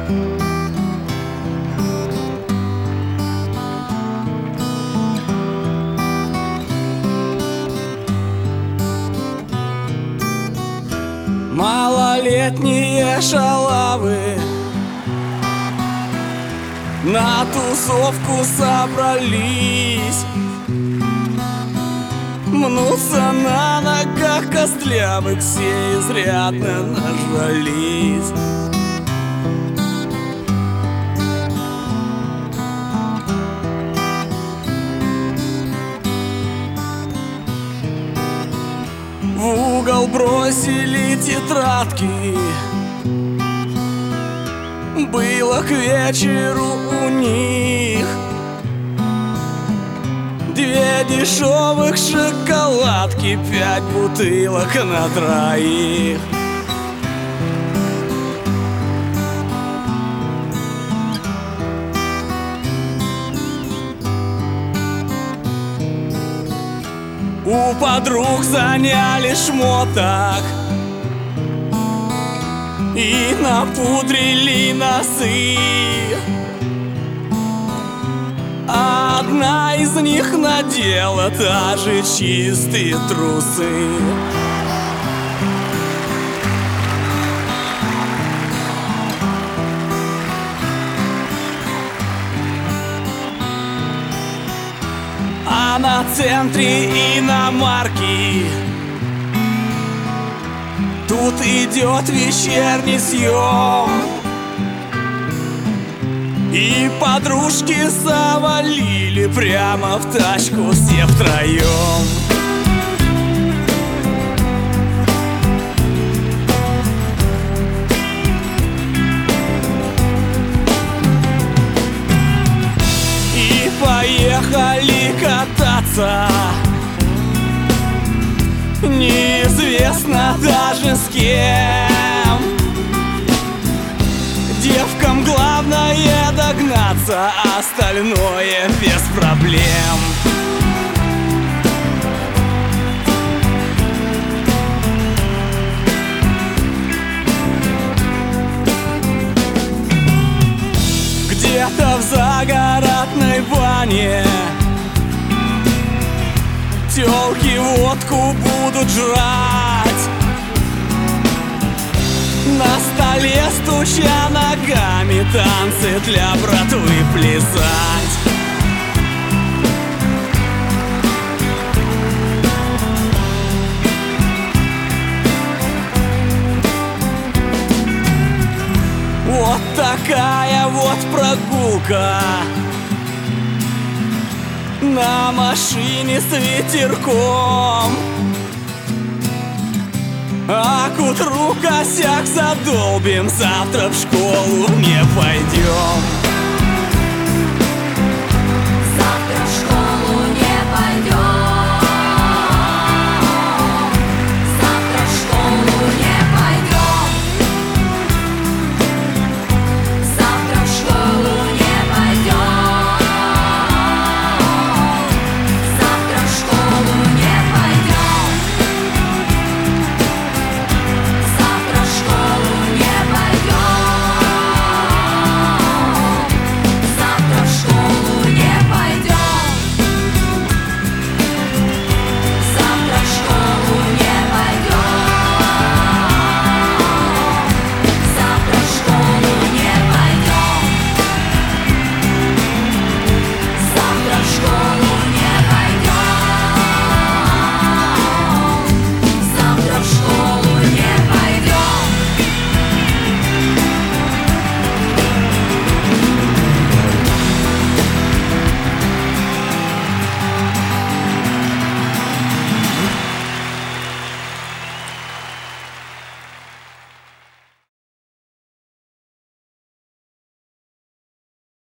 Малолетние шалавы на тусовку собрались, мнутся на ногах костлявых, все изрядно нажрались. В угол бросили тетрадки, было к вечеру у них 2 дешевых шоколадки, 5 бутылок на троих. У подруг заняли шмоток и напудрили носы. Одна из них надела даже чистые трусы. А на центре иномарки тут идет вечерний съем, и подружки завалили прямо в тачку все втроем. И поехали кататься, неизвестно даже с кем. Девкам главное догнаться, остальное без проблем. Где-то в загородной бане тёлки водку будут жрать, на столе стуча ногами, танцы для братвы плясать. Вот такая вот прогулка на машине с ветерком, а к утру косяк задолбим, завтра в школу не пойдем.